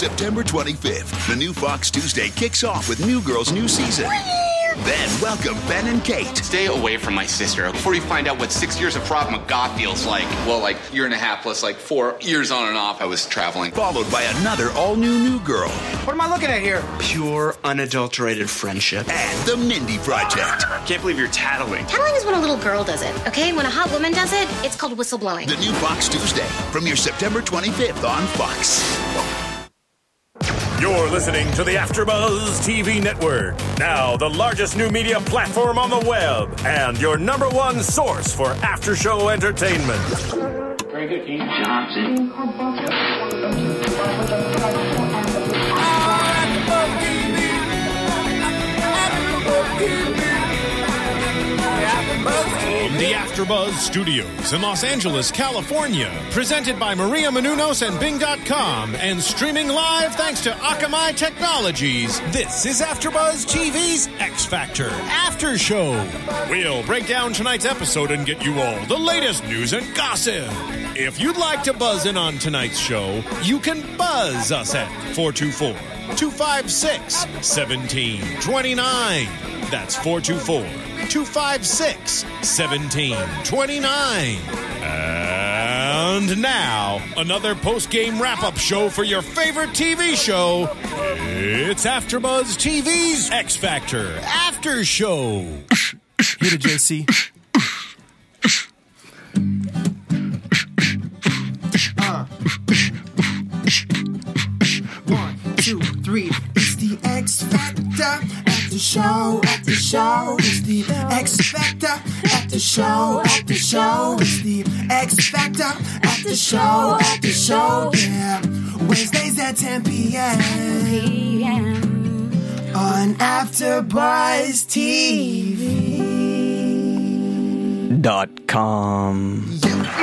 September 25th, the new Fox Tuesday kicks off with New Girl's new season. Then welcome Ben and Kate. Stay away from my sister before you find out what 6 years of Krav Maga feels like. Well, like year and a half plus like 4 years on and off I was traveling. Followed by another all-new New Girl. What am I looking at here? Pure, unadulterated friendship. And the Mindy Project. Can't believe you're tattling. Tattling is when a little girl does it, okay? When a hot woman does it, it's called whistleblowing. The new Fox Tuesday, premieres September 25th on Fox. You're listening to the AfterBuzz TV Network, now the largest new media platform on the web, and your number one source for after-show entertainment. Very good, Keith Johnson. From the AfterBuzz Studios in Los Angeles, California, presented by Maria Menounos and Bing.com, and streaming live thanks to Akamai Technologies, this is AfterBuzz TV's X Factor After Show. We'll break down tonight's episode and get you all the latest news and gossip. If you'd like to buzz in on tonight's show, you can buzz us at 424-256-1729. That's 424-256-1729. And now, another post-game wrap-up show for your favorite TV show. It's AfterBuzz TV's X Factor After Show. Hit it, JC. 1, 2, 3. It's the X Factor after show, after show. It's the X Factor after show, after show. It's the X Factor after show, after show. Yeah, Wednesdays at 10 p.m. on AfterBuzz TV.com.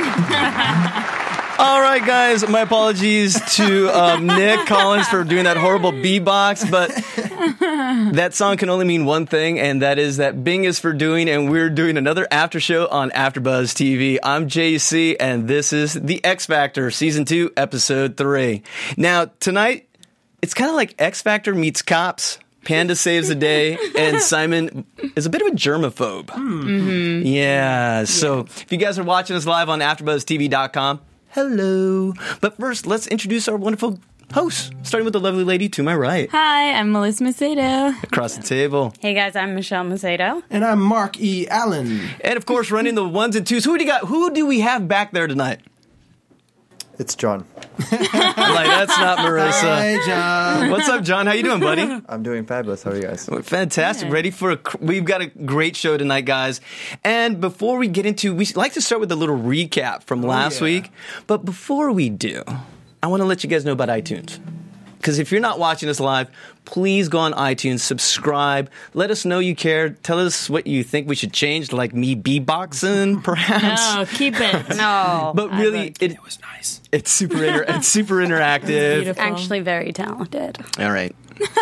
All right, guys, my apologies to Nick Collins for doing that horrible beatbox, but that song can only mean one thing, and that is that Bing is for doing, and we're doing another after show on AfterBuzz TV. I'm JC, and this is The X Factor, Season 2, Episode 3. Now, tonight, it's kind of like X Factor meets Cops. Panda saves the day, and Simon is a bit of a germaphobe. Mm-hmm. Yeah, so if you guys are watching us live on AfterBuzzTV.com, hello. But first, let's introduce our wonderful hosts, starting with the lovely lady to my right. Hi, I'm Melissa Macedo. Across the table. Hey guys, I'm Michelle Macedo. And I'm Mark E. Allen. And of course, running the ones and twos. Who do we have back there tonight? It's John. Like, that's not Marissa. Hi, John. What's up, John? How you doing, buddy? I'm doing fabulous. How are you guys? Fantastic. Ready for we've got a great show tonight, guys. And before we get into, we like to start with a little recap from last week. But before we do, I want to let you guys know about iTunes. Because if you're not watching us live, please go on iTunes, subscribe, let us know you care, tell us what you think we should change, like me beatboxing, perhaps. No, keep it. No. But really, it was nice. It's super interactive. It's actually very talented. All right.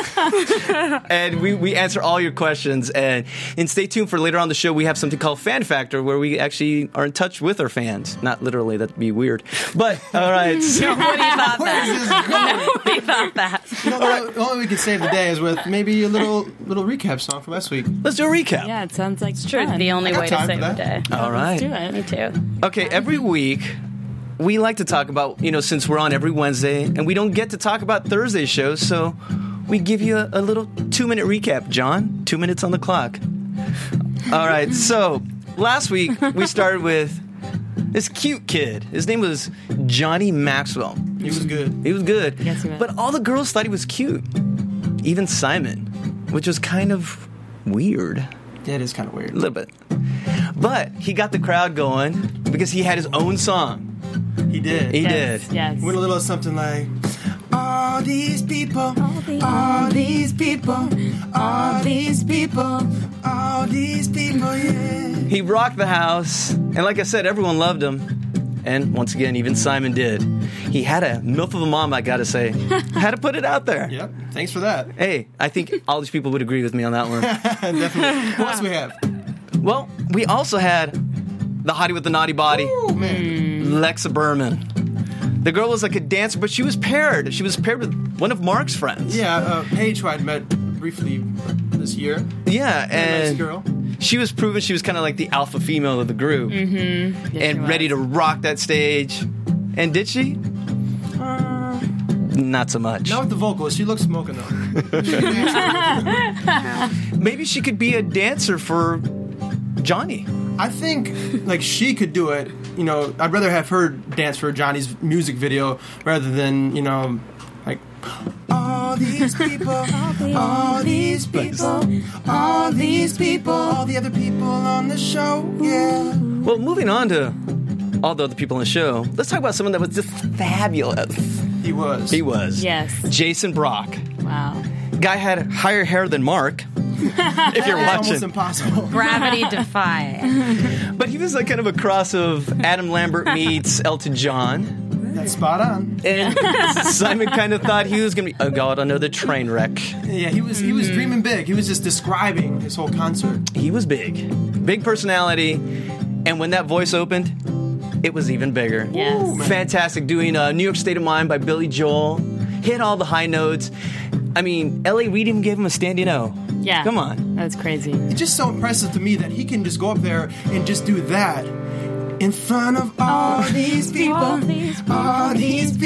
And we answer all your questions, and stay tuned for later on the show. We have something called Fan Factor, where we actually are in touch with our fans. Not literally, that'd be weird, but all right. Nobody thought that. You know, the only way we could save the day is with maybe a little recap song from last week. Let's do a recap. Yeah, it sounds like it's true. The only way to save the day. All right, let's do it. Me too. Okay, every week we like to talk about, since we're on every Wednesday and we don't get to talk about Thursday shows, so we give you a little 2-minute recap, John. 2 minutes on the clock. All right, so last week we started with this cute kid. His name was Johnny Maxwell. He was good. He was good. Yes, he was. But all the girls thought he was cute. Even Simon, which was kind of weird. Yeah, it is kind of weird. A little bit. But he got the crowd going because he had his own song. He did. He did. Yes. Went a little something like, all these people, all these people, all these people, all these people, yeah. He rocked the house, and like I said, everyone loved him. And once again, even Simon did. He had a milf of a mom, I gotta say. Had to put it out there. Yep, thanks for that. Hey, I think all these people would agree with me on that one. Definitely. What else we have? Well, we also had the hottie with the naughty body, Ooh, man. Lexa Berman. The girl was like a dancer, but she was paired. She was paired with one of Mark's friends. Yeah, Paige, who I'd met briefly this year. Yeah, and nice girl. She was proven she was kind of like the alpha female of the group. Mm-hmm. Yes, and ready to rock that stage. And did she? Not so much. Not with the vocals. She looks smoking, though. Maybe she could be a dancer for Johnny. I think, like, she could do it. You know, I'd rather have her dance for Johnny's music video rather than, you know, like, all these people, all these people, all these people, all the other people on the show, yeah. Well, moving on to all the other people on the show, let's talk about someone that was just fabulous. He was. He was. Yes. Jason Brock. Wow. Guy had higher hair than Mark. If you're watching. Almost impossible. Gravity defy. But he was like kind of a cross of Adam Lambert meets Elton John. That's spot on. And Simon kind of thought he was going to be, oh God, another train wreck. Yeah, he was dreaming big. He was just describing his whole concert. He was big. Big personality. And when that voice opened, it was even bigger. Yes. Ooh, fantastic. Doing New York State of Mind by Billy Joel. Hit all the high notes. I mean, L.A. Reid even gave him a standing O. Yeah. Come on. That's crazy. It's just so impressive to me that he can just go up there and just do that in front of all these people, all these people, all these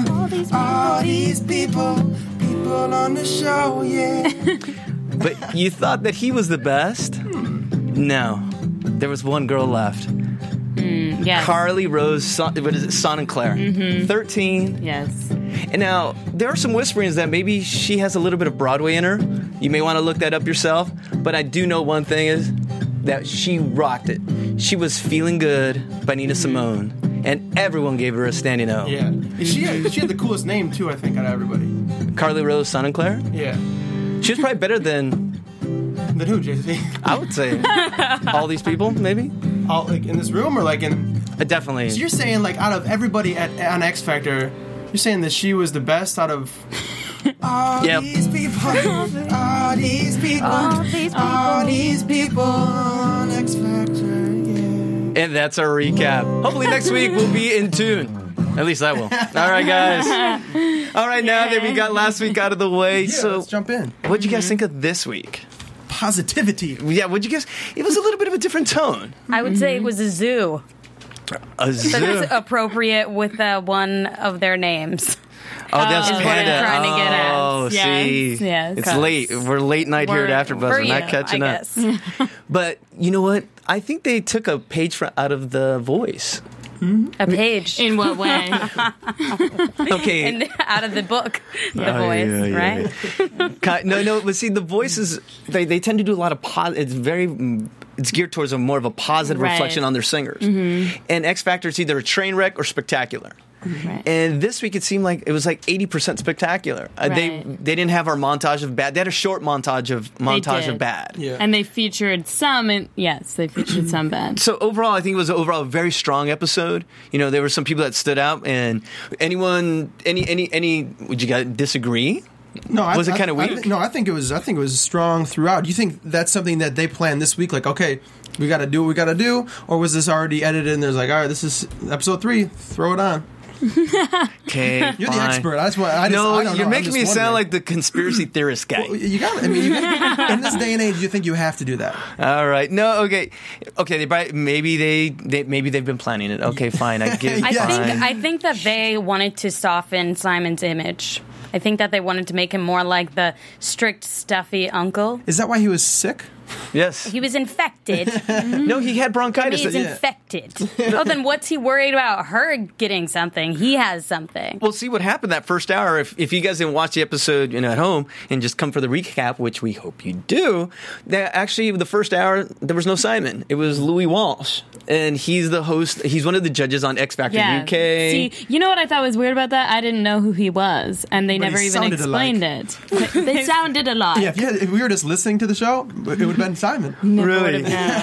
people, people on the show, yeah. But you thought that he was the best? No. There was one girl left. Yes. Carly Rose, Sonnenklair. Mm-hmm. 13. Yes. And now, there are some whisperings that maybe she has a little bit of Broadway in her. You may want to look that up yourself. But I do know one thing is that she rocked it. She was Feeling Good by Nina Simone. And everyone gave her a standing O. Yeah. She had the coolest name, too, I think, out of everybody. Carly Rose Sonnenklair? Yeah. She was probably better than... Than who, JC? I would say all these people, maybe? All, like, in this room or, like, in... Definitely. So you're saying, like, out of everybody on X Factor, you're saying that she was the best out of... All these people, all these people, all these people on X Factor, yeah. And that's our recap. Hopefully next week we'll be in tune. At least I will. All right, guys. All right, now that we got last week out of the way, so let's jump in. What'd you guys think of this week? Positivity. Yeah, what'd you guys... It was a little bit of a different tone. I would say it was a zoo. A zoo? That's appropriate with one of their names. Oh, that's is Panda. what I'm trying to get at. Oh, see. Yes. It's late. We're late night here at AfterBuzz. We're not catching up. But you know what? I think they took a page out of The Voice. A page. In what way? Okay. And out of the book, The Voice, right? No, but see, The Voice is, they tend to do a lot of it's geared towards more of a positive reflection on their singers. Mm-hmm. And X Factor is either a train wreck or spectacular. Right. And this week it seemed like it was like 80% spectacular. They didn't have our montage of bad. They had a short montage of bad. Yeah. And they featured some, they featured some bad. So overall, I think it was a very strong episode. You know, there were some people that stood out. And would you guys disagree? No, was it kind of weak? I think it was strong throughout. Do you think that's something that they planned this week? Like, okay, we got to do what we got to do, or was this already edited and there's like, all right, this is episode 3, throw it on. Okay, you're the expert. That's why I don't know. You're making me sound like the conspirity theorist guy. Well, you got it. I mean, in this day and age, you think you have to do that. All right. No. Okay. Maybe they've been planning it. Okay, fine. I give. I think that they wanted to soften Simon's image. I think that they wanted to make him more like the strict, stuffy uncle. Is that why he was sick? Yes. He was infected. No, he had bronchitis. He's infected. Oh, then what's he worried about her getting something? He has something. Well, see what happened that first hour. If you guys didn't watch the episode at home and just come for the recap, which we hope you do, actually the first hour, there was no Simon. It was Louis Walsh. And he's the host. He's one of the judges on X Factor UK. See, you know what I thought was weird about that? I didn't know who he was. And they never even explained it. They sounded alike. Yeah, if we were just listening to the show, it would have been Simon. Really?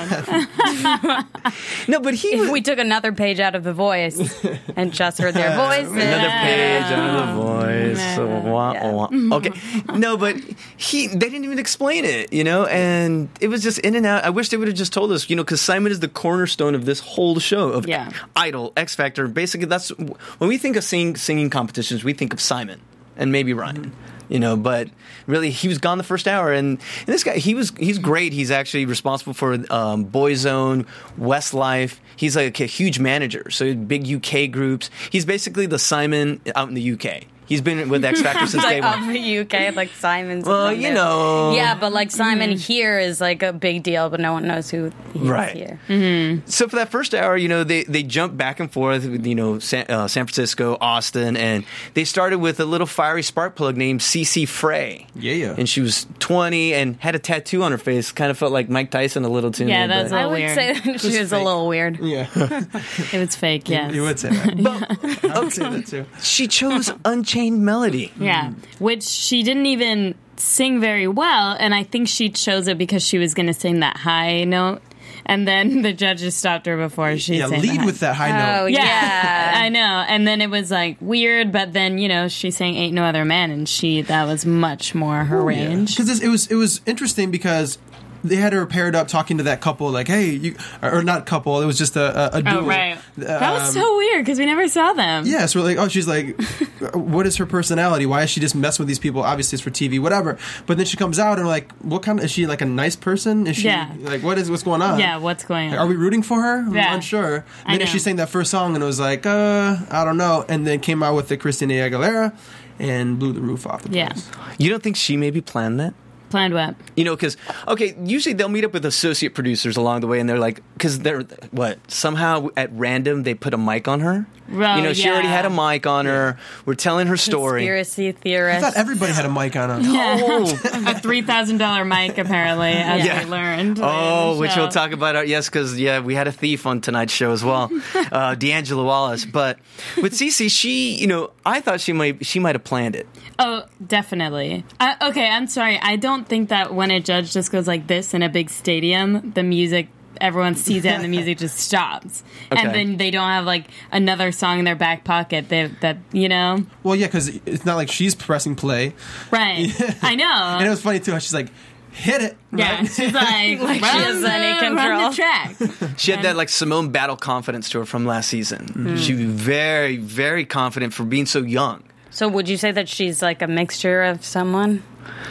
No, but if we took another page out of The Voice and just heard their voices. Another page out of The Voice. So, wah. Okay. No, but they didn't even explain it, and it was just in and out. I wish they would have just told us, because Simon is the cornerstone of this whole show of Idol, X Factor. Basically, that's when we think of singing competitions, we think of Simon and maybe Ryan. But really, he was gone the first hour, and this guy, he's great. He's actually responsible for Boyzone, Westlife. He's like a huge manager, so big UK groups. He's basically the Simon out in the UK. He's been with X Factor since day one. Of the UK, like Simon's. Well, Yeah, but like Simon here is like a big deal, but no one knows who he is here. Mm-hmm. So for that first hour, they jumped back and forth with, San Francisco, Austin, and they started with a little fiery spark plug named CeCe Frey. Yeah. And she was 20 and had a tattoo on her face. Kind of felt like Mike Tyson a little too. Yeah, that's I would say that she was a little weird. Yeah. It was fake, yes. You would say that. But, I would say that too. She chose Unchained Melody. Yeah, which she didn't even sing very well, and I think she chose it because she was going to sing that high note, and then the judges stopped her before she sang lead with that high note. Oh, yeah. I know. And then it was like weird, but then, she sang Ain't No Other Man, and that was much more her range. Because it was interesting because they had her paired up talking to that couple, like, hey, or not couple, it was just a duo. Oh, right. That was so weird because we never saw them. Yeah, so we're like, she's like, what is her personality? Why is she just messing with these people? Obviously, it's for TV, whatever. But then she comes out and we're like, what kind of, is she like a nice person? Is she, like, what's going on? Yeah, what's going on? Are we rooting for her? I'm unsure. And then she sang that first song and it was like, I don't know. And then came out with the Christina Aguilera and blew the roof off the place. You don't think she maybe planned that? Planned what? Because, usually they'll meet up with associate producers along the way, and they're like, because they're, somehow at random they put a mic on her? She already had a mic on her. We're telling her story. Conspiracy theorist. I thought everybody had a mic on her. Yeah. A $3,000 mic, apparently, as we learned. Oh, which we'll talk about. Yes, because, we had a thief on tonight's show as well. D'Angelo Wallace. But with CeCe, she, I thought she might have planned it. Oh, definitely. Okay, I'm sorry. I don't think that when a judge just goes like this in a big stadium, the music, everyone sees it and the music just stops. Okay. And then they don't have like another song in their back pocket that. Well, yeah, because it's not like she's pressing play. Right. I know. And it was funny too how she's like, hit it. Yeah, right? she's like she has any control. Run the track. She had that like Simone Battle confidence to her from last season. Mm-hmm. She was very, very confident for being so young. So would you say that she's like a mixture of someone?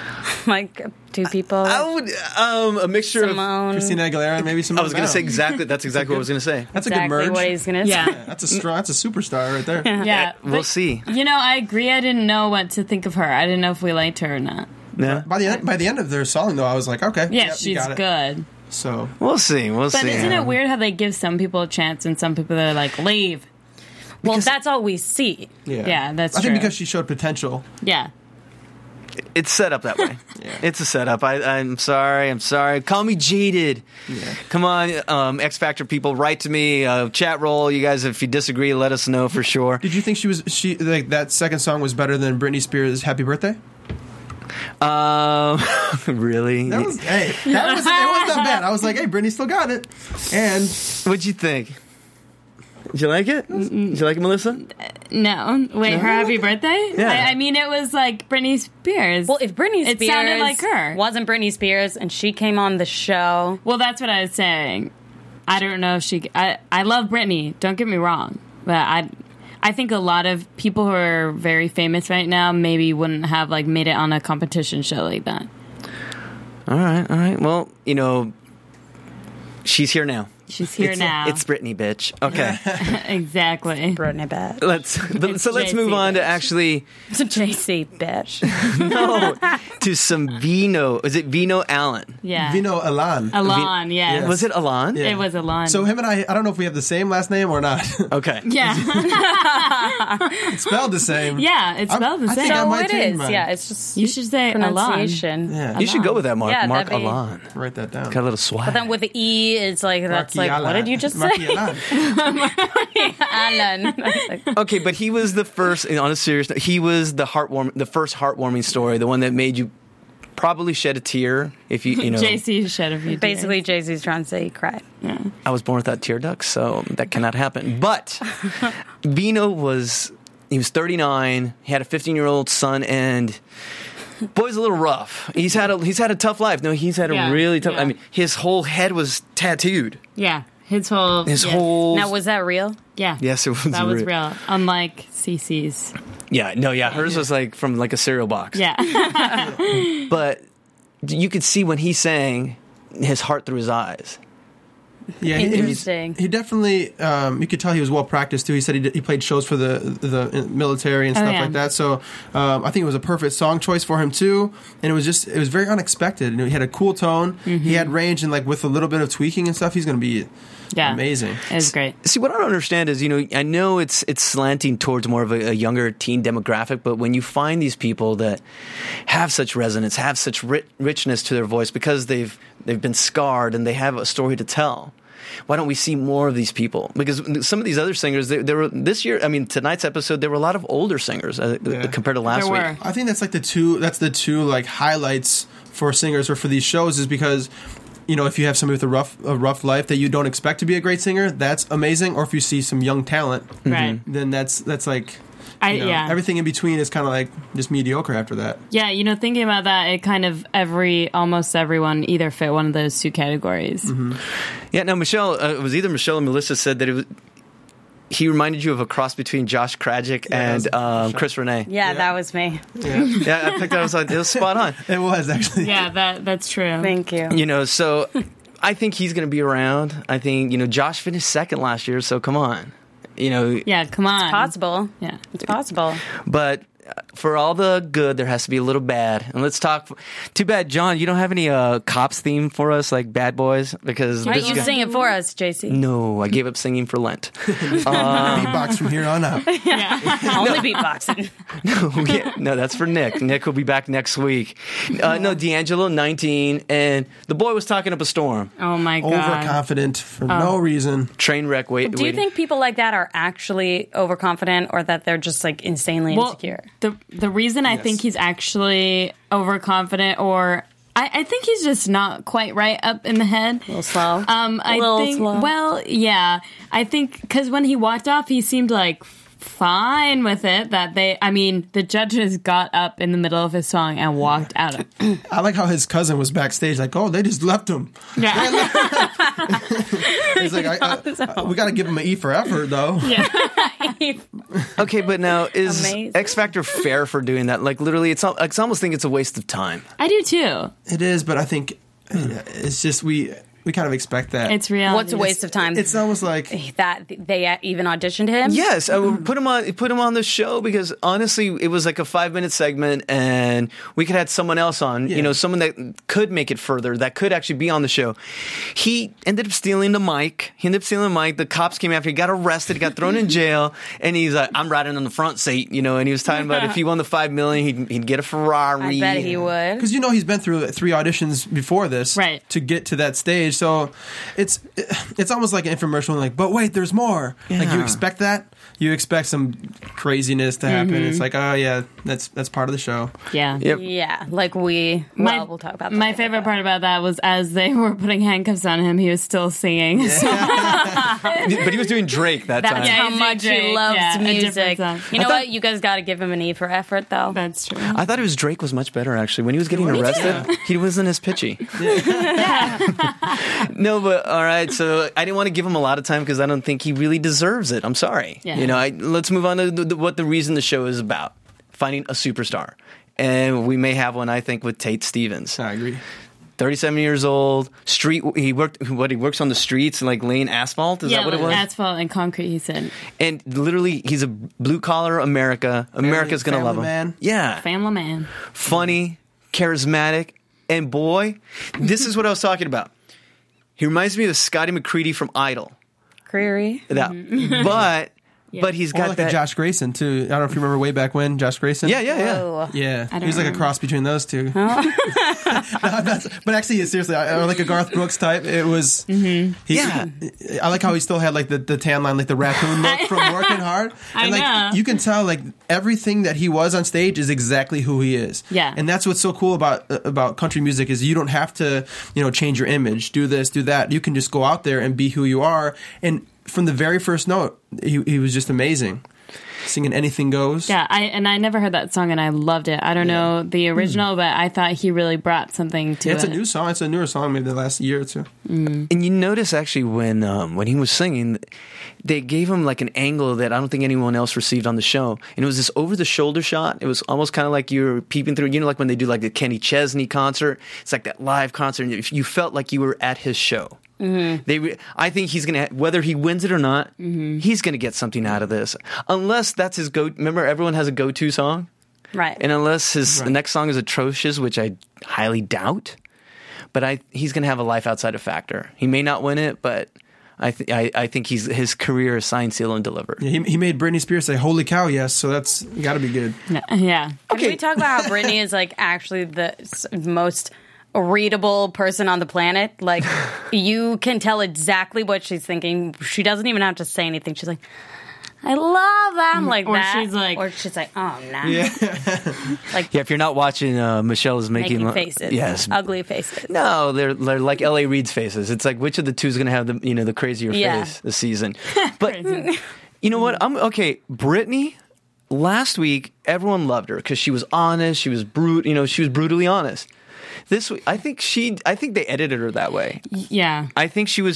Like two people? I would, a mixture Simone. of Christina Aguilera and maybe Simone I was going to say that's exactly what I was going to say. That's a good merge. What he's going to say. Yeah. That's a superstar right there. Yeah. We'll see. I agree. I didn't know what to think of her. I didn't know if we liked her or not. Yeah. By the end of their song, though, I was like, okay. Yeah, yep, she's good. So we'll see. But isn't it weird how they give some people a chance and some people are like, leave? Well, that's all we see. Yeah, that's true. I think because she showed potential. Yeah. It's set up that way. It's a setup. I'm sorry. Call me jaded. Yeah. Come on, X Factor people, write to me. Chat roll. You guys, if you disagree, let us know for sure. Did you think she like that second song was better than Britney Spears' "Happy Birthday"? Really? It wasn't that bad. I was like, hey, Britney still got it. And what'd you think? Did you like it? Did you like it, Melissa? No. Wait, her happy birthday? Yeah. I mean, it was like Britney Spears. Well, if Britney Spears... It sounded like her. ...wasn't Britney Spears and she came on the show... Well, that's what I was saying. I don't know if she... I love Britney, don't get me wrong. But I think a lot of people who are very famous right now maybe wouldn't have like made it on a competition show like that. All right. Well, she's here now. She's here now. It's Britney, bitch. Okay. Exactly. Britney, bitch. Let's move on to actually... It's a JC, bitch. No. To some Vino. Is it Vino Allen? Yeah. Vino Allen. Allen, yes. Was it Allen? Yeah. It was Allen. So him and I don't know if we have the same last name or not. Okay. Yeah. It's spelled the same. Yeah, it's spelled the same. So it is. Yeah, it's just... You should say pronunciation. Yeah. You should go with that, Mark. Yeah, Mark Allen. Write that down. Got a little swag. But then with the E, it's like, that's like, what did you just say? Allen. Okay, but he was the first, on a serious note, he was the first heartwarming story, the one that made you probably shed a tear if you know. JC shed a few tears. Basically, JC's trying to say he cried. Yeah. I was born without tear ducts, so that cannot happen. But Bino was 39. He had a 15-year-old son, and boy's a little rough. He's had a tough life. No, he's had a really tough. I mean, his whole head was tattooed. Yeah. His whole. Now, was that real? Yeah. Yes, it was. That was real. Unlike Cece's. Yeah. No. Yeah. Hers was like from like a cereal box. Yeah. But you could see when he sang, his heart through his eyes. Yeah, Interesting. He definitely. You could tell he was well practiced too. He said he played shows for the military and stuff like that. So I think it was a perfect song choice for him too. And it was very unexpected. And he had a cool tone. Mm-hmm. He had range, and like with a little bit of tweaking and stuff, he's going to be amazing. It was great. See, what I don't understand is, I know it's slanting towards more of a younger teen demographic, but when you find these people that have such resonance, have such richness to their voice because they've been scarred and they have a story to tell. Why don't we see more of these people? Because some of these other singers, there were this year. I mean, tonight's episode, there were a lot of older singers compared to last week. I think that's like the two like highlights for singers or for these shows is because, if you have somebody with a rough life that you don't expect to be a great singer, that's amazing. Or if you see some young talent, right, then that's like. Everything in between is kind of like just mediocre after that. Yeah, thinking about that, it kind of almost everyone either fit one of those two categories. Mm-hmm. Yeah, now Michelle, it was either Michelle or Melissa said that he reminded you of a cross between Josh Krajic and Chris Renee. Yeah, that was me. Yeah, I picked that. It was spot on. It was actually. Yeah, that's true. Thank you. So I think he's going to be around. I think Josh finished second last year, so come on. Yeah, come on. It's possible. Yeah, it's possible. But for all the good, there has to be a little bad. And let's talk. Too bad, John, you don't have any cops theme for us, like Bad Boys, because why don't you sing it for us, JC? No, I gave up singing for Lent. Beatbox from here on out. Only beatboxing. No, that's for Nick. Nick will be back next week. No, D'Angelo, 19, and the boy was talking up a storm. Oh my God, overconfident for no reason. Train wreck. Do you think people like that are actually overconfident, or that they're just like insanely insecure? The reason I think he's actually overconfident, or I think he's just not quite right up in the head. A little slow. Slow. Well, yeah. I think because when he walked off, he seemed like fine with it. The judges got up in the middle of his song and walked out. I like how his cousin was backstage, like, oh, they just left him. Yeah. He's like, we got to give him an E for effort, though. Yeah. Okay, but now is X Factor fair for doing that? Like, literally, I almost think it's a waste of time. I do too. It is, but I think it's just we kind of expect that. It's reality. What's a waste of time? It's almost like that they even auditioned him. Yes, put him on the show because honestly, it was like a 5-minute segment, and we could have someone else on. Someone that could make it further, that could actually be on the show. He ended up stealing the mic. The cops came after. He got arrested. Got thrown in jail, and he's like, "I'm riding on the front seat," And he was talking about if he won the $5 million, he'd get a Ferrari. I bet he would. Because he's been through 3 auditions before this, right, to get to that stage. So it's almost like an infomercial, like, but wait, there's more. Yeah. Like you expect that. You expect some craziness to happen. Mm-hmm. It's like, oh yeah, that's part of the show. Yeah. Yep. Yeah. Like we'll talk about that. My favorite part about that was as they were putting handcuffs on him, he was still singing. Yeah. But he was doing Drake that time. That's how much he loves music. You know what? You guys got to give him an E for effort, though. That's true. I thought Drake was much better, actually. When he was getting arrested, he wasn't as pitchy. No, but all right. So I didn't want to give him a lot of time because I don't think he really deserves it. I'm sorry. Yeah. Let's move on to what the reason the show is about: finding a superstar, and we may have one. I think with Tate Stevens. I agree. 37 years old. He works on the streets and like laying asphalt. Is that what it was? Asphalt and concrete. He said. And literally, he's a blue collar America's gonna love him. Man. Yeah, family man. Funny, charismatic, and boy, this is what I was talking about. He reminds me of Scotty McCready from Idol. Creary. But But he's got like that. a Josh Grayson too. I don't know if you remember way back when Josh Grayson. Yeah. Yeah, he's like a cross between those two. No, but actually, seriously, I like a Garth Brooks type. It was. I like how he still had like the tan line, like the raccoon look from working hard. And like you can tell, like everything that he was on stage is exactly who he is. Yeah, and that's what's so cool about country music is you don't have to change your image, do this, do that. You can just go out there and be who you are. And from the very first note, he was just amazing. Singing Anything Goes. Yeah, I never heard that song and I loved it. I don't know the original, but I thought he really brought something to it. It's a new song. It's a newer song, maybe the last year or two. And you notice actually when he was singing, they gave him like an angle that I don't think anyone else received on the show. And it was this over-the-shoulder shot. It was almost kind of like you were peeping through, like when they do like the Kenny Chesney concert. It's like that live concert. And you felt like you were at his show. I think he's going to, whether he wins it or not, he's going to get something out of this. Unless that's his go. Remember, everyone has a go-to song? Right. And unless his next song is atrocious, which I highly doubt, but he's going to have a life outside of Factor. He may not win it, but I think his career is signed, seal, and delivered. Yeah, he made Britney Spears say, "Holy cow, yes!" So that's got to be good. Yeah. Okay. Can we talk about how Britney is like actually the most readable person on the planet? Like, you can tell exactly what she's thinking. She doesn't even have to say anything. She's like, I love them, like or that. Or she's like, oh, no. Yeah. If you're not watching, Michelle is making faces. Yes. Ugly faces. No, they're like L.A. Reid's faces. It's like, which of the two is going to have the crazier face this season? But you know what? Britney, last week, everyone loved her because she was honest. She was she was brutally honest. This week, I think they edited her that way. Yeah. I think she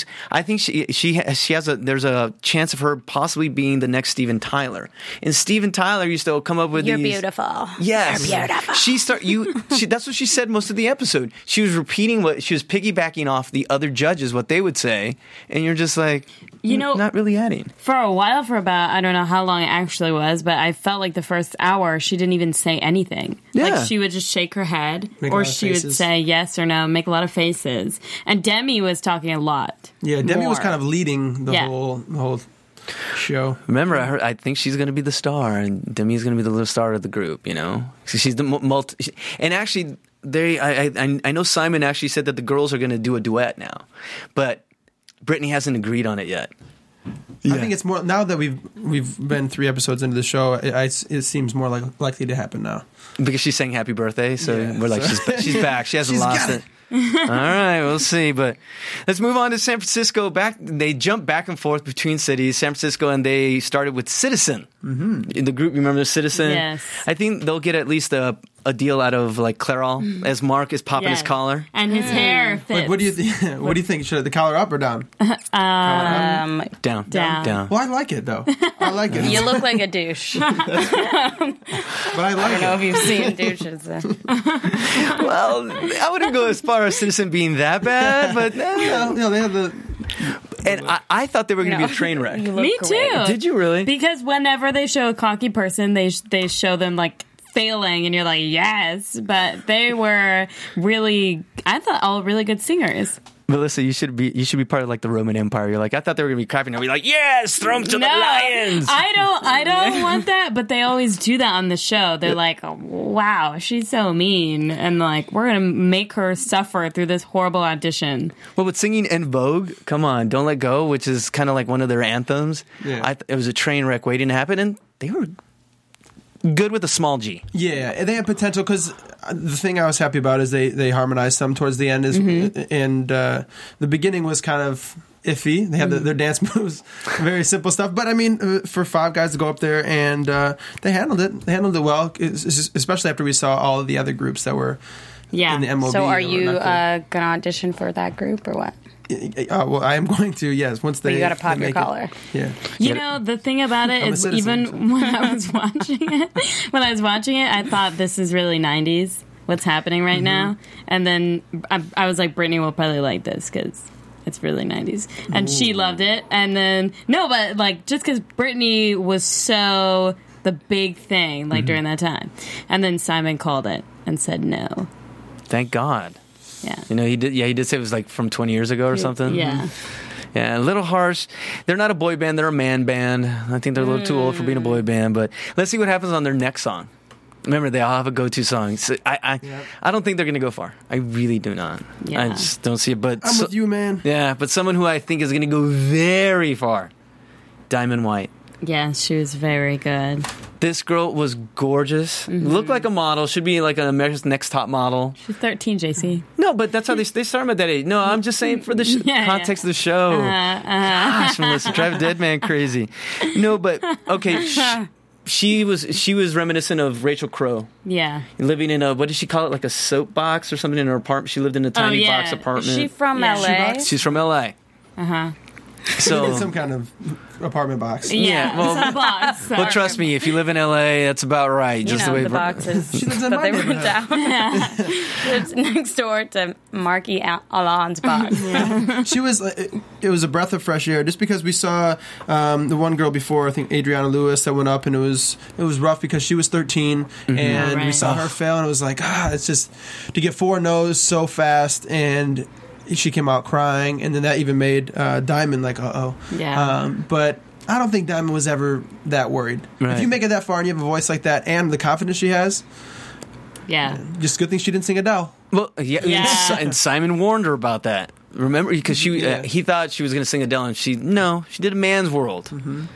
has there's a chance of her possibly being the next Steven Tyler. And Steven Tyler used to come up with You're these. beautiful. Yes. You're beautiful. That's what she said most of the episode. She was repeating she was piggybacking off the other judges, what they would say. And you're just like, not really adding. For a while, for about, I don't know how long it actually was, but I felt like the first hour, she didn't even say anything. Yeah. Like, she would just shake her head, or she would say yes or no, make a lot of faces. And Demi was talking a lot. Yeah, Demi was kind of leading the whole show. Remember, I think she's going to be the star, and Demi's going to be the little star of the group, She's the and actually, I know Simon actually said that the girls are going to do a duet now, but Britney hasn't agreed on it yet. Yeah. I think it's more now that we've been 3 episodes into the show. It seems more likely to happen now because she's saying "Happy Birthday," so we're like she's back. She hasn't lost it. All right, we'll see. But let's move on to San Francisco. They jump back and forth between cities, San Francisco, and they started with Citizen. In the group, you remember Citizen? Yes. I think they'll get at least a deal out of like Clairol as Mark is popping his collar. And his hair fits. What do you think? Should the collar up or down? Down. Well, I like it though. I like it. You look like a douche. But I like it. I don't know if you've seen douches. Well, I wouldn't go as far as Citizen being that bad, but they have the. And I thought they were going to be a train wreck. Me too. Did you really? Because whenever they show a cocky person, they show them like failing, and you're like, yes. But they were really, I thought, all really good singers. Melissa, you should be part of like the Roman Empire. You're like, I thought they were gonna be crapping. I'll be like, yes, throw them to the lions. I don't want that, but they always do that on the show. They're like, oh, wow, she's so mean, and like we're gonna make her suffer through this horrible audition. Well, with singing En Vogue, come on, Don't Let Go, which is kind of like one of their anthems. Yeah. It was a train wreck waiting to happen, and they were good with a small G. Yeah, they have potential because the thing I was happy about is they harmonized some towards the end, and the beginning was kind of iffy. They had their dance moves, very simple stuff. But I mean, for 5 guys to go up there and they handled it. They handled it well, especially after we saw all of the other groups that were in the MOB. So are you going to audition for that group or what? Well, I am going to, yes. Once they, you got to pop your collar. Yeah. You know, the thing about it is, even when I was watching it, I thought this is really 90s. What's happening right now? And then I was like, Brittany will probably like this because it's really 90s, and she loved it. And then but like just because Brittany was so the big thing like during that time, and then Simon called it and said no. Thank God. Yeah. You know, he did say it was like from 20 years ago or something. Yeah. Yeah, a little harsh. They're not a boy band; they're a man band. I think they're a little too old for being a boy band. But let's see what happens on their next song. Remember, they all have a go-to song. So I don't think they're going to go far. I really do not. Yeah. I just don't see it. But I'm with you, man. Yeah, but someone who I think is going to go very far, Diamond White. Yeah, she was very good. This girl was gorgeous. Looked like a model. Should be like an America's Next Top Model. She's 13, JC. No, but that's how they start them at that age. No, I'm just saying for the context of the show. Gosh, Melissa, drive a dead man crazy. No, but okay. She was reminiscent of Rachel Crow. Yeah. Living in a, what did she call it, like a soapbox or something in her apartment. She lived in a tiny box apartment. Is she from LA? She's from LA. So in some kind of apartment box. Yeah, well, some box. Well, trust me, if you live in LA, that's about right. Just the way the boxes that they rent out. It's next door to Marky Alon's box. She was. It was a breath of fresh air, just because we saw the one girl before. I think Adriana Lewis that went up, and it was rough because she was 13, and we saw her fail, and it was like, it's just to get 4 no's so fast, and she came out crying, and then that even made Diamond like, Yeah. But I don't think Diamond was ever that worried. Right. If you make it that far and you have a voice like that and the confidence she has, just good thing she didn't sing Adele. Well, and Simon warned her about that. Remember, because he thought she was going to sing Adele, and she did A Man's World.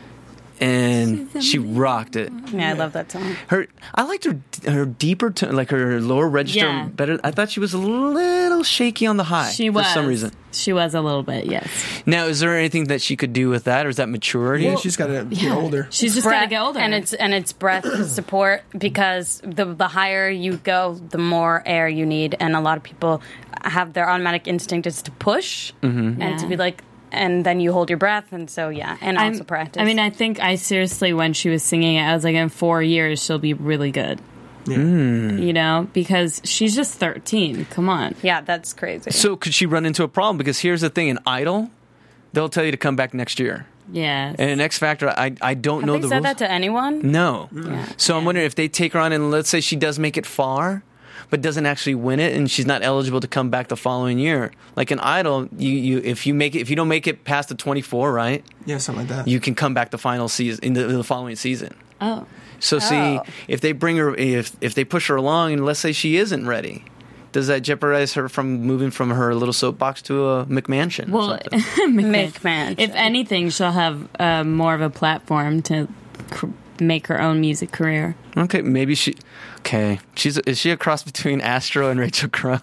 And she rocked it. Yeah, I love that song. I liked her deeper tone, like her lower register better. I thought she was a little shaky on the high for some reason. She was a little bit, yes. Now, is there anything that she could do with that, or is that maturity? Well, she's got to get older. She's just got to get older, and it's breath support, because the higher you go, the more air you need, and a lot of people have their automatic instinct is to push and to be like. And then you hold your breath, and so and also practice. I mean, I think seriously, when she was singing it, I was like, in 4 years she'll be really good. You know, because she's just 13. Come on. Yeah, that's crazy. So could she run into a problem? Because here's the thing: in Idol, they'll tell you to come back next year. Yeah. And in X Factor, I don't know the rules. Have they said that to anyone? No. So I'm wondering if they take her on, and let's say she does make it far, but doesn't actually win it, and she's not eligible to come back the following year. Like in Idol, if you don't make it past the 24, right? Yeah, something like that. You can come back the final season in the following season. Oh. So see, if they bring her, if they push her along, and let's say she isn't ready, does that jeopardize her from moving from her little soapbox to a McMansion? Well, McMansion. If anything, she'll have more of a platform to make her own music career. Okay, maybe she. Okay, is she a cross between Astro and Rachel Crow?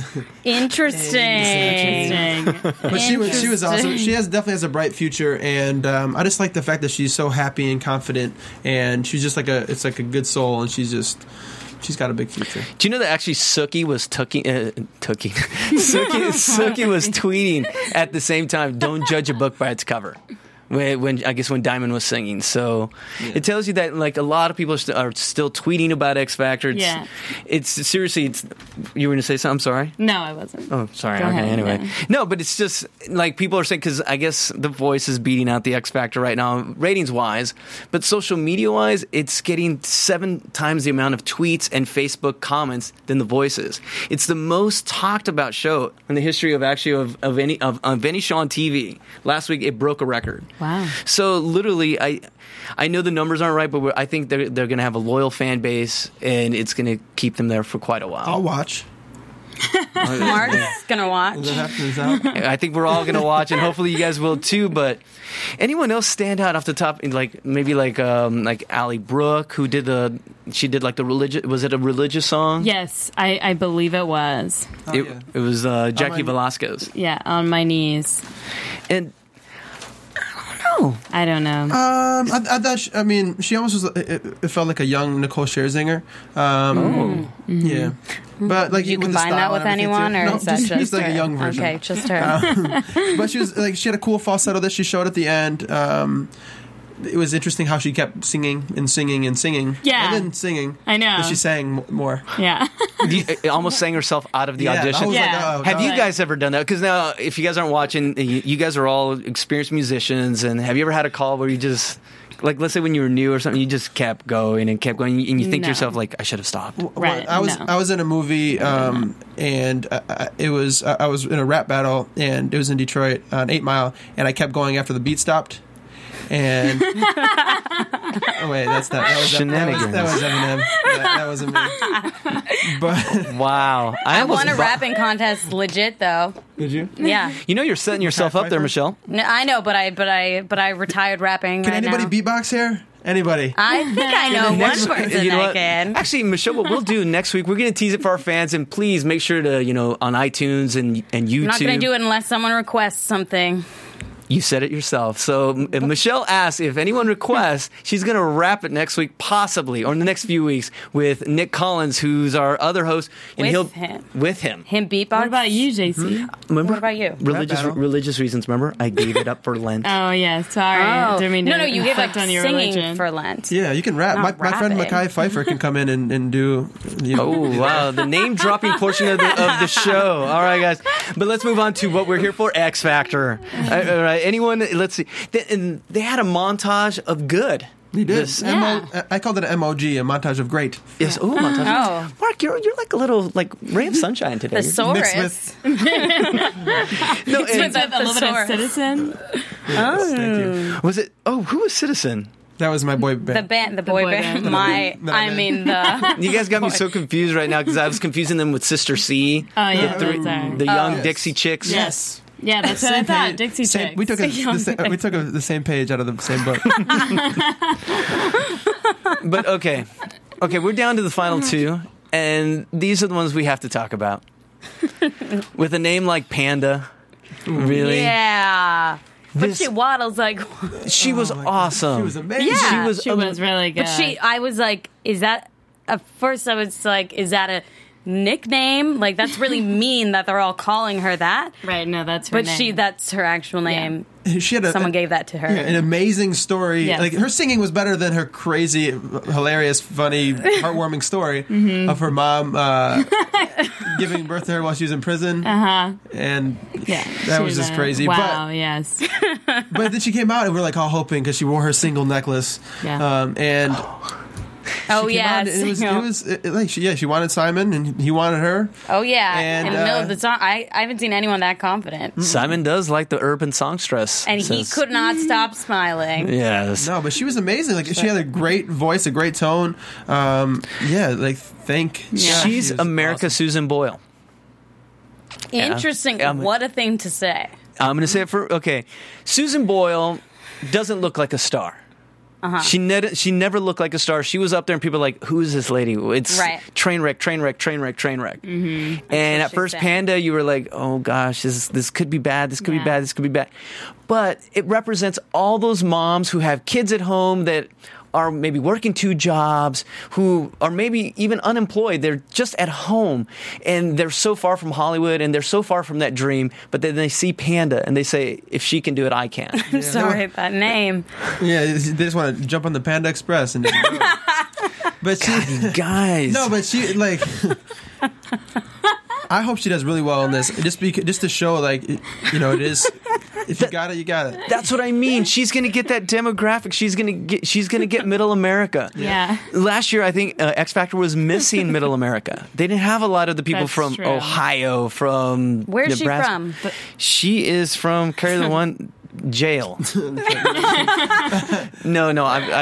Interesting. But she was awesome. She definitely has a bright future, and I just like the fact that she's so happy and confident, and she's just like a good soul, and she's got a big future. Do you know that actually Sookie was Sookie was tweeting at the same time, "Don't judge a book by its cover." When Diamond was singing, so it tells you that like a lot of people are still tweeting about X Factor. It's seriously. You were going to say something? I'm sorry. No, I wasn't. Oh, sorry. Go ahead, Anyway, no, but it's just like people are saying, because I guess The Voice is beating out the X Factor right now, ratings wise, but social media wise, it's getting 7 times the amount of tweets and Facebook comments than The Voice is. It's the most talked about show in the history of any show on TV. Last week, it broke a record. Wow. So literally, I know the numbers aren't right, but I think they're going to have a loyal fan base, and it's going to keep them there for quite a while. I'll watch. Mark's going to watch. I think we're all going to watch, and hopefully you guys will too. But anyone else stand out off the top? Like maybe like Ally Brooke, who did the religious. Was it a religious song? Yes, I believe it was. It was Jackie Velasquez. Yeah, On My Knees. And I don't know. I thought. She almost was. It felt like a young Nicole Scherzinger. Yeah, but like, did you with combine the style that with anyone, or is that just like her? a young version? Okay, just her. But she was like, she had a cool falsetto that she showed at the end. it was interesting how she kept singing and singing and singing. Yeah. And then singing. I know. But she sang more. Yeah. Almost sang herself out of the audition. I was like, oh, have God. you guys ever done that? Because now, if you guys aren't watching, you guys are all experienced musicians. And have you ever had a call where you just, like, let's say when you were new or something, you just kept going and kept going, and you think to yourself, like, I should have stopped? Right. I was in a movie, and I was in a rap battle, and it was in Detroit on 8 Mile, and I kept going after the beat stopped. And oh wait, that's not that was shenanigans. That was Eminem. That wasn't me. But wow, I won a rapping contest, legit though. Did you? Yeah. You know you're setting yourself up there, Michelle. No, I know, but I retired rapping. Can right anybody now. beatbox here? Anybody? I think I know one person You know that what? can. Actually, Michelle, what we'll do next week, we're going to tease it for our fans, and please make sure to, on iTunes and YouTube. I'm not going to do it unless someone requests something. You said it yourself. So if Michelle asks if anyone requests, she's going to wrap it next week, possibly, or in the next few weeks, with Nick Collins, who's our other host. And With him. Him beatbox? What about you, JC? Remember? What about you? Religious reasons, remember? I gave it up for Lent. Oh, yeah. Sorry. I didn't mean to No, you gave up reflect on your singing religion. for Lent. Yeah, you can rap. Not My friend rapping. Mackay Pfeiffer can come in and do. Oh, wow. The name-dropping portion of the show. All right, guys. But let's move on to what we're here for, X Factor. All right. Anyone, let's see. They had a montage of good. They did. I called it an MOG, a montage of great. Yes. Oh, montage. Oh. Mark, you're like a little ray of sunshine today. Thesaurus. No, With a little bit of Citizen. Yes, thank you. Was it? Oh, who was Citizen? That was my boy band. The boy band. You guys got me so confused right now because I was confusing them with Sister C. Oh, yeah. The young Dixie Chicks. Yes. Yeah, that's what I thought. Dixie Chicks. We took the same page out of the same book. But okay, we're down to the final two, and these are the ones we have to talk about. With a name like Panda, really? Yeah. But she waddles like... She was awesome. She was amazing. Yeah. She was really good. But I was like, is that... At first I was like, is that a nickname? Like, that's really mean that they're all calling her that. Right, no, that's her name. That's her actual name. She had Someone gave that to her. Yeah, an amazing story. Yes. Like, her singing was better than her crazy, hilarious, funny, heartwarming story of her mom giving birth to her while she was in prison. And that was just crazy. Wow, yes. But then she came out and we're like all hoping because she wore her single necklace. Yeah. And Oh she came yeah, out, and it was she wanted Simon and he wanted her. Oh yeah, And, in the middle of the song, I haven't seen anyone that confident. Simon does like the urban songstress, And he could not stop smiling. Yes. No, but she was amazing. Like she had a great voice, a great tone. She's America's Susan Boyle. Interesting. What a thing to say. I'm going to say it Susan Boyle doesn't look like a star. She never looked like a star. She was up there and people were like, who is this lady? It's train wreck. Mm-hmm. And at first, Panda, you were like, oh gosh, this could be bad. This could be bad. This could be bad. But it represents all those moms who have kids at home that are maybe working 2 jobs, who are maybe even unemployed. They're just at home, and they're so far from Hollywood, and they're so far from that dream, but then they see Panda, and they say, if she can do it, I can. I'm sorry, that name. Yeah, they just want to jump on the Panda Express and just go. But guys. No, but she, like... I hope she does really well in this, just to show, like, it is... If you got it, you got it. That's what I mean. She's going to get that demographic. She's going to get Middle America. Yeah. Last year, I think X Factor was missing Middle America. They didn't have a lot of the people from Ohio, from Where's Nebraska. she from? She is from Carry the One jail. No.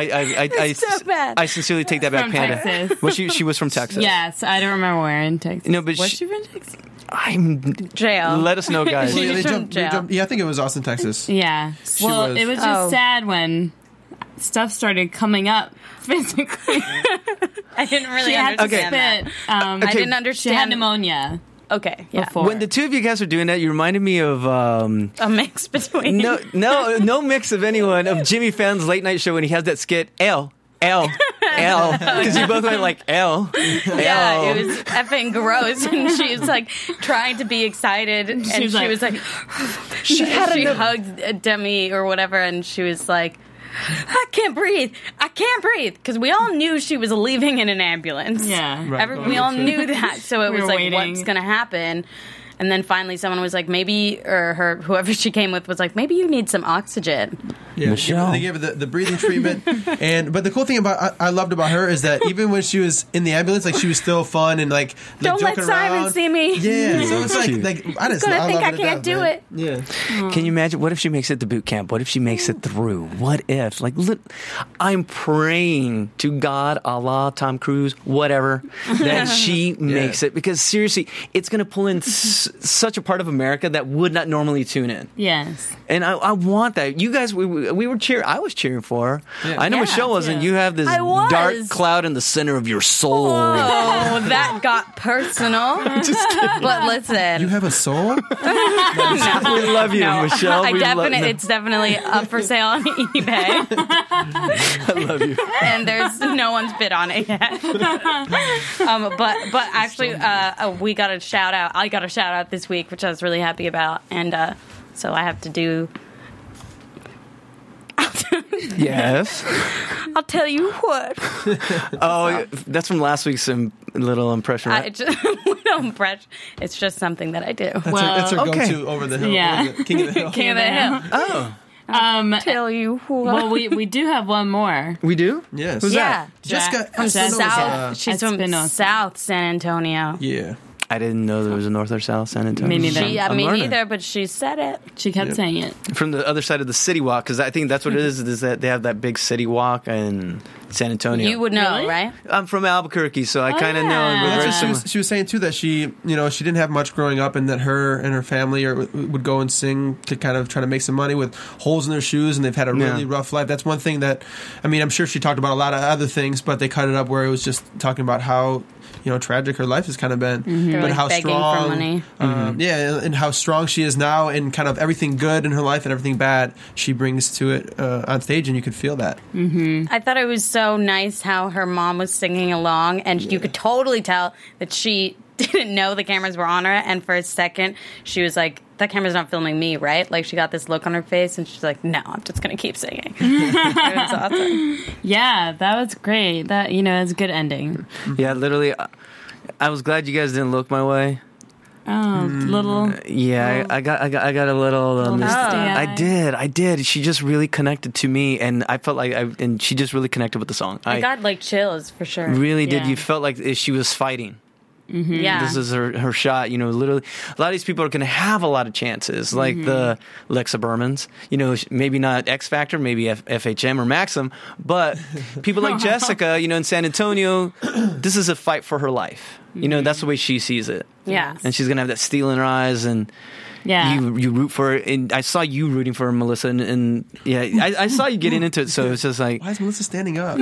I sincerely take that back, From Panda. Texas. Well, she was from Texas. Yes, I don't remember where in Texas. No, but was she from Texas? Jail. Let us know, guys. Well, they jumped, I think it was Austin, Texas. Yeah. Well, it was just sad when stuff started coming up physically. I didn't really understand that. I didn't understand. She had pneumonia. Okay. Yeah. Before. When the two of you guys were doing that, you reminded me of a mix between no mix of anyone of Jimmy Fallon's late night show when he has that skit L because you both went like L. Yeah, it was effing gross, and she was like trying to be excited, and she was like she hugged Demi or whatever, and she was like, I can't breathe. Because we all knew she was leaving in an ambulance. Yeah. Right. We all knew that. So it We was were like, waiting. what's going to happen? And then finally someone was like, maybe, or whoever she came with was like, maybe you need some oxygen. Yeah, Michelle. They gave her the breathing treatment, but the cool thing about I loved about her is that even when she was in the ambulance, like she was still fun and like Don't let joking Simon around. see me. Yeah, so it's like I just Gonna I think love I to can't death, do man. it. Yeah, Can you imagine? What if she makes it to boot camp? What if she makes it through? What if? Like, look, I'm praying to God, Allah, Tom Cruise, whatever, that she makes it. Because seriously, it's going to pull in such a part of America that would not normally tune in. Yes. And I want that. You guys, we were cheering. I was cheering for her. Yeah. I know Yeah, Michelle wasn't. yeah. You have this I was. dark cloud in the center of your soul. Oh, that got personal. But listen. you have a soul. We love you, Michelle. It's definitely up for sale on eBay. I love you. And there's no one's bid on it yet. But actually, we got a shout out. I got a shout out this week, which I was really happy about, and so I have to do. Yes. I'll tell you what. Oh, that's from last week's little impression, right? It's just something that I do. That's her okay. go-to over the hill. Yeah. What is it? King of the Hill. King of the Hill. Oh, Tell you what. Well, we do have one more. we do? Yes. Who's Yeah. that? Jessica From Espinosa. South. She's from Espinosa. South San Antonio. Yeah. I didn't know there was a North or South San Antonio. Me neither. I'm Me learning. neither, but she said it. She kept saying it. From the other side of the city walk, because I think that's what it is that they have that big city walk in San Antonio. You would know, Really? right? I'm from Albuquerque, so I kind of yeah. know. Well, We're That's very what similar. she was saying too, that she didn't have much growing up, and that her and her family would go and sing to kind of try to make some money with holes in their shoes, and they've had a really rough life. That's one thing that, I mean, I'm sure she talked about a lot of other things, but they cut it up where it was just talking about how tragic her life has kind of been, They're but like how begging strong, for money. and how strong she is now, and kind of everything good in her life and everything bad she brings to it on stage, and you could feel that. I thought it was so nice how her mom was singing along, and you could totally tell that she didn't know the cameras were on her, and for a second she was like, that camera's not filming me, right? Like, she got this look on her face, and she's like, no, I'm just gonna keep singing. It was awesome. Yeah, that was great. That it was a good ending. Yeah, literally, I was glad you guys didn't look my way. Oh, little. Yeah, I got a little. misty I eye. did. She just really connected to me, and I felt like and she just really connected with the song. I got like chills for sure. really did. Yeah. You felt like she was fighting. Yeah. This is her shot. Literally, a lot of these people are going to have a lot of chances, like the Lexa Bermans. Maybe not X Factor, maybe FHM or Maxim, but people like Jessica, in San Antonio, this is a fight for her life. That's the way she sees it. Yeah. And she's going to have that steel in her eyes, and Yeah. you root for her. And I saw you rooting for her, Melissa, and I saw you getting into it, so it's just like... Why is Melissa standing up?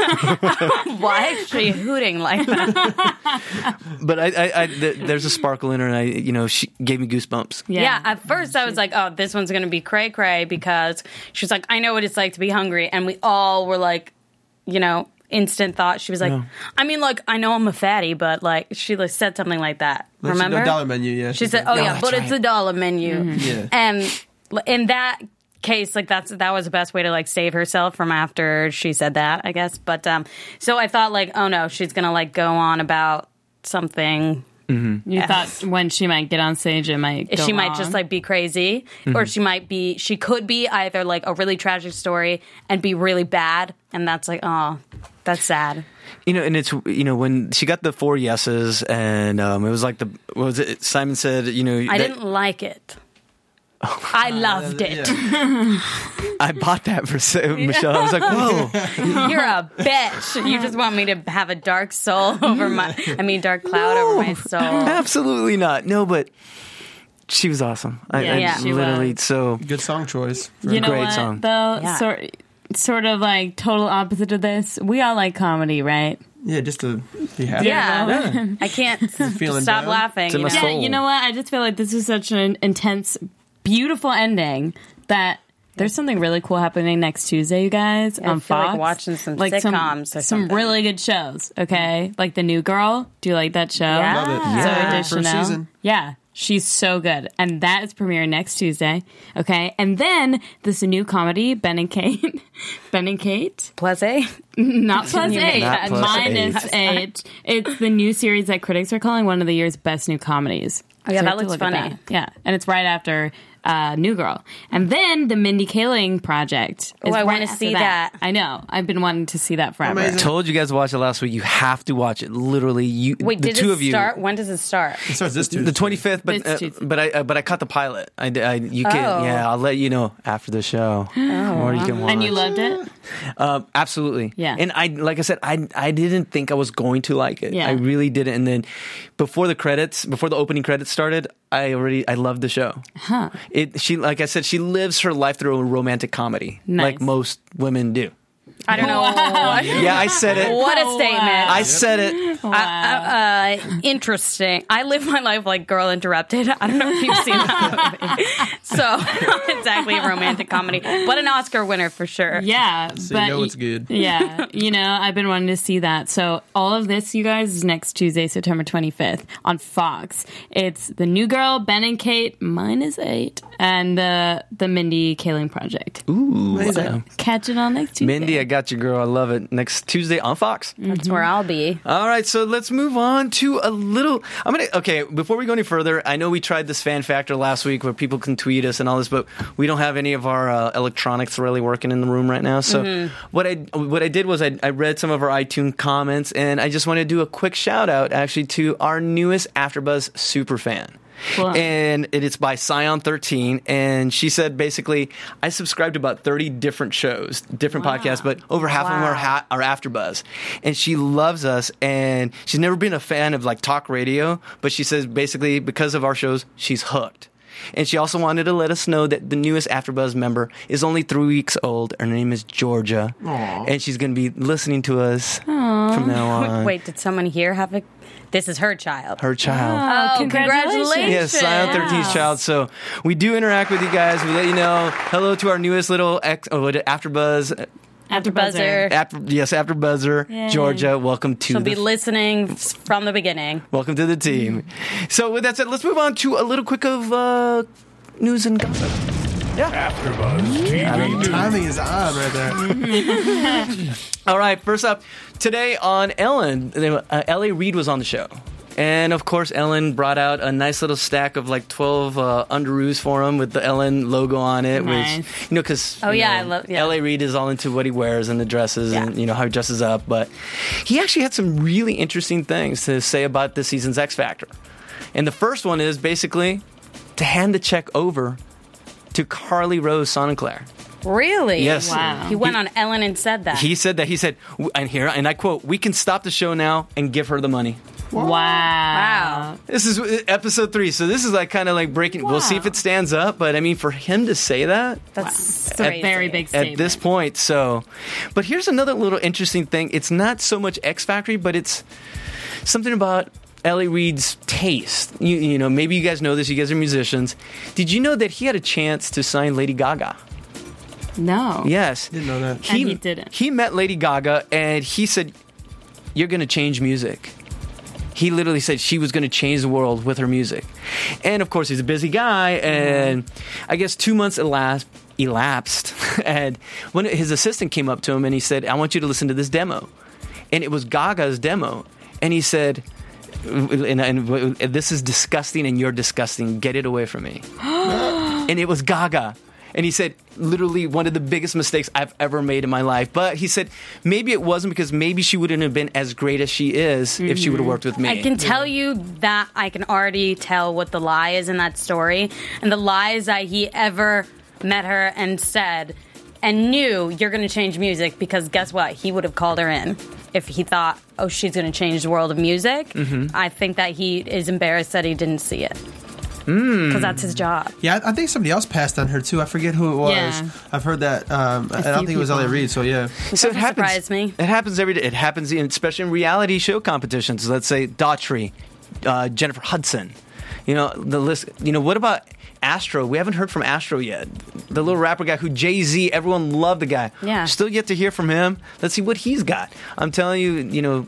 Why is she hooting like that? But there's a sparkle in her, and she gave me goosebumps. Yeah, at first I was like, oh, this one's going to be cray-cray, because she was like, I know what it's like to be hungry. And we all were like, instant thought. She was like, I mean, like, I know I'm a fatty, but like, she said something like that. Remember? The dollar menu, yeah. She said, oh, yeah, but it's a dollar menu. Yeah. And in that case, like, that was the best way to like save herself from after she said that, I guess. But so I thought like, oh no, she's going to like go on about something. Mm-hmm. You thought when she might get on stage, it might go She might wrong. just like be crazy, or she could be either like a really tragic story and be really bad, and that's like, oh, that's sad. And it's when she got the 4 yeses, and it was like what was it? Simon said, I didn't like it. I loved it. I bought that for Michelle. I was like, whoa. You're a bitch. You just want me to have a dark soul over dark cloud over my soul. Absolutely not. No, but she was awesome. She literally was. so Good song choice. You know great what, song. though? Yeah. Sort of like total opposite of this. We all like comedy, right? Yeah, just to be happy. Yeah. I can't Feeling stop down? laughing. It's in my Yeah, soul. you know what? I just feel like this is such an intense, beautiful ending that there's something really cool happening next Tuesday, you guys, I on feel like Fox. watching some like sitcoms or some something. really good shows, okay? Like The New Girl. Do you like that show? Yeah. Love it. Yeah. Zoe First Deschanel. season. Yeah. She's so good. And that is premiering next Tuesday. Okay. And then this new comedy, Ben and Kate. Ben and Kate. Plus 8? Not plus 8. Not plus minus 8. It's the new series that critics are calling one of the year's best new comedies. Oh, yeah, So that have to looks look at funny. that. Yeah. And it's right after New Girl. And then the Mindy Kaling project. Oh, is I right want to after see that. I know. I've been wanting to see that forever. I told you guys to watch it last week. You have to watch it. Literally, Wait, the did two it of you. start? When does it start? It starts this The Tuesday. 25th, but I caught the pilot. I'll let you know after the show, or you can watch. And you loved it? Absolutely. Yeah. And like I said, I didn't think I was going to like it. Yeah. I really didn't. And then before the opening credits started, I loved the show. Huh. Like I said, she lives her life through a romantic comedy, like most women do. I don't know. Yeah, I said it. What a statement. I said it. Interesting. I live my life like Girl Interrupted. I don't know if you've seen that movie. So, not exactly a romantic comedy, but an Oscar winner for sure. Yeah. So you know it's good. Yeah. I've been wanting to see that. So all of this, you guys, is next Tuesday, September 25th on Fox. It's The New Girl, Ben and Kate, minus 8, and the Mindy Kaling project. Ooh. So catch it on next Tuesday. Mindy, I got you, girl. I love it. Next Tuesday on Fox. That's where I'll be. All right, so let's move on to a little. Before we go any further, I know we tried this fan factor last week where people can tweet us and all this, but we don't have any of our electronics really working in the room right now. So what I did was I read some of our iTunes comments, and I just want to do a quick shout out actually to our newest AfterBuzz superfan. Cool. And it's by Scion13, and she said basically, I subscribe to about 30 different shows, different podcasts, but over half of them are AfterBuzz. And she loves us, and she's never been a fan of like talk radio, but she says basically because of our shows, she's hooked. And she also wanted to let us know that the newest AfterBuzz member is only 3 weeks old. Her name is Georgia, and she's going to be listening to us from now on. Wait, did someone here have a... This is her child. Her child. Oh, congratulations. Yes, Scion 13's child. So we do interact with you guys. We let you know. Hello to our newest little AfterBuzz. AfterBuzzer. AfterBuzzer. Yay. Georgia, welcome to She'll be listening from the beginning. Welcome to the team. So with that said, let's move on to a little quick of news and gossip. Yeah. AfterBuzz TV News. Timing is on right there. All right, first up, today on Ellen, L.A. Reid was on the show. And, of course, Ellen brought out a nice little stack of, like, 12 underoos for him with the Ellen logo on it. Nice. Which, because, I love L.A. Reid is all into what he wears and the dresses and, how he dresses up. But he actually had some really interesting things to say about this season's X Factor. And the first one is basically to hand the check over to Carly Rose Soniclair. Really? Yes. Wow. He went on Ellen and said that. He said that. He said, and I quote, "We can stop the show now and give her the money." Wow. This is episode 3, so this is like kind of like breaking. We'll see if it stands up, but I mean, for him to say that, that's a very big statement. at this point. So, but here's another little interesting thing. It's not so much X Factor, but it's something about L.A. Reid's taste. You know, maybe you guys know this. You guys are musicians. Did you know that he had a chance to sign Lady Gaga? No. Yes. Didn't know that. And he didn't. He met Lady Gaga, and he said, "You're going to change music." He literally said she was going to change the world with her music. And, of course, he's a busy guy, and I guess 2 months elapsed, and when his assistant came up to him, and he said, "I want you to listen to this demo." And it was Gaga's demo. And he said, and "This is disgusting, and you're disgusting. Get it away from me." And it was Gaga. And he said, literally one of the biggest mistakes I've ever made in my life. But he said, maybe it wasn't because maybe she wouldn't have been as great as she is if she would have worked with me. I can tell you that I can already tell what the lie is in that story. And the lie is that he ever met her and said and knew you're going to change music, because guess what? He would have called her in if he thought, oh, she's going to change the world of music. Mm-hmm. I think that he is embarrassed that he didn't see it. Because that's his job. Yeah, I think somebody else passed on her too. I forget who it was. Yeah. I've heard that. I don't think it was L.A. Reid. So yeah. So it happens. Surprised me. It happens every day. It happens, especially in reality show competitions. Let's say Daughtry, Jennifer Hudson. You know the list. You know, what about Astro? We haven't heard from Astro yet. The little rapper guy who Jay-Z, everyone loved the guy. Yeah. Still yet to hear from him. Let's see what he's got. I'm telling you,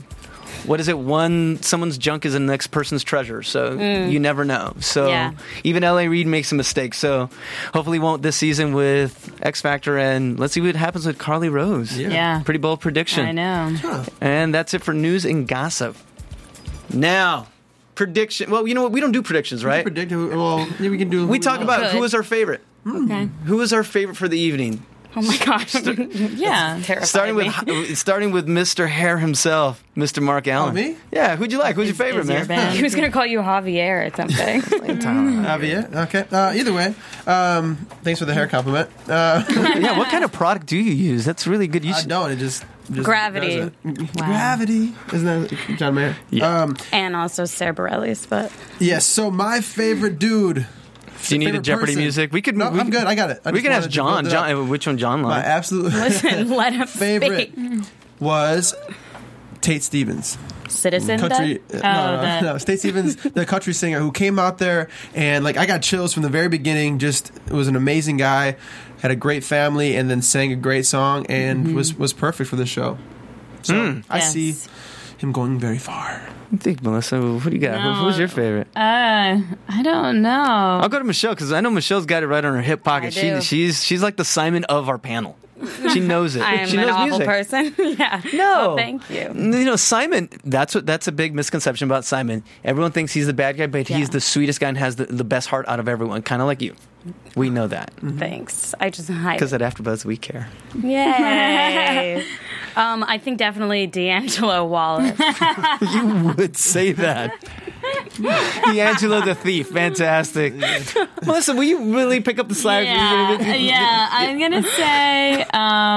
what is it? Someone's junk is the next person's treasure. So you never know. So even L.A. Reid makes a mistake. So hopefully won't this season with X Factor. And let's see what happens with Carly Rose. Yeah. Pretty bold prediction. I know. And that's it for news and gossip. Now, prediction. Well, you know what? We don't do predictions, right? We can do. We talk about who is our favorite. Okay. Who is our favorite for the evening? Oh my gosh. Yeah. Starting with Mr. Hair himself, Mr. Mark Allen. Oh, me? Yeah, who'd you like? Who's your favorite, man? He was going to call you Javier or something. Javier. Okay. Either way, thanks for the hair compliment. Yeah, what kind of product do you use? That's really good. I don't. It just Gravity. Wow. Gravity. Isn't that John Mayer? Yeah. And also Sarah Bareilles, but yes. So my favorite dude. Do you need a Jeopardy music? I'm good. I got it. We can ask John. Which one John likes? My absolute let him favorite was Tate Stevens. Citizen country. No, Tate Stevens, the country singer who came out there and I got chills from the very beginning. Just was an amazing guy, had a great family, and then sang a great song and was perfect for the show. So I see him going very far. I think, Melissa, what do you got? No. Who's your favorite? I don't know. I'll go to Michelle because I know Michelle's got it right on her hip pocket. She's like the Simon of our panel. She knows it. I am she an knows awful music. person. Yeah. No. Oh, thank you. You know, Simon, that's a big misconception about Simon. Everyone thinks he's the bad guy, but he's the sweetest guy and has the best heart out of everyone, kind of like you. We know that. Thanks. I just hide. Because at AfterBuzz, we care. Yay. I think definitely D'Angelo Wallace. You would say that. D'Angelo the Thief. Fantastic. Melissa, will you really pick up the slack? Yeah, I'm going to say,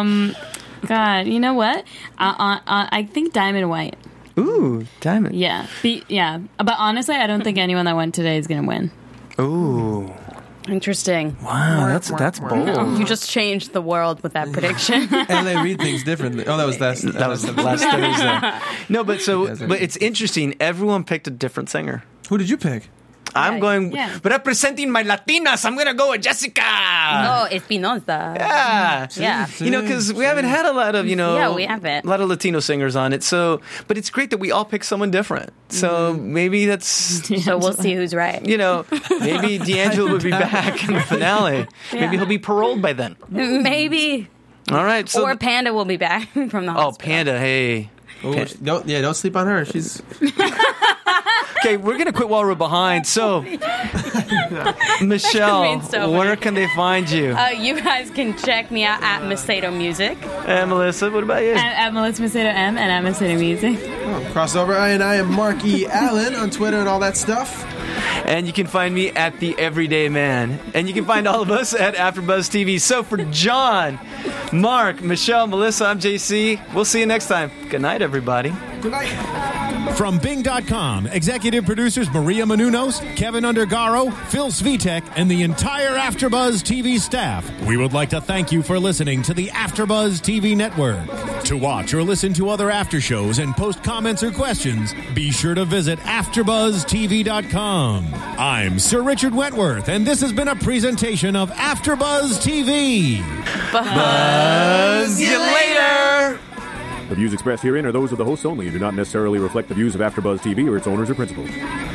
God, you know what? I think Diamond White. Ooh, Diamond. Yeah. But honestly, I don't think anyone that won today is going to win. Ooh. Interesting. Wow, that's bold. You just changed the world with that prediction. And they read things differently. Oh, that was last Thursday. No, but it's interesting. Everyone picked a different singer. Who did you pick? I'm going, representing my Latinas, I'm going to go with Jessica. Oh, Espinosa. Yeah. You know, because we haven't had a lot of, Yeah, we haven't. A lot of Latino singers on it. So, but it's great that we all pick someone different. So maybe that's... So we'll see who's right. Maybe D'Angelo will be back in the finale. Yeah. Maybe he'll be paroled by then. Maybe. All right. So or Panda will be back from the hospital. Oh, Panda, hey. Don't sleep on her. She's... Okay, we're going to quit while we're behind. So, Michelle, where can they find you? You guys can check me out at Macedo Music. And Melissa, what about you? At Melissa Macedo M and at Macedo Music. Crossover. I am Mark E. Allen on Twitter and all that stuff. And you can find me at The Everyday Man. And you can find all of us at AfterBuzz TV. So for John, Mark, Michelle, Melissa, I'm JC. We'll see you next time. Good night, everybody. Good night. From Bing.com, executive producers Maria Menounos, Kevin Undergaro, Phil Svitek, and the entire AfterBuzz TV staff, we would like to thank you for listening to the AfterBuzz TV network. To watch or listen to other after shows and post comments or questions, be sure to visit AfterBuzzTV.com. I'm Sir Richard Wentworth, and this has been a presentation of AfterBuzz TV. Buzz you later! The views expressed herein are those of the hosts only and do not necessarily reflect the views of AfterBuzz TV or its owners or principals.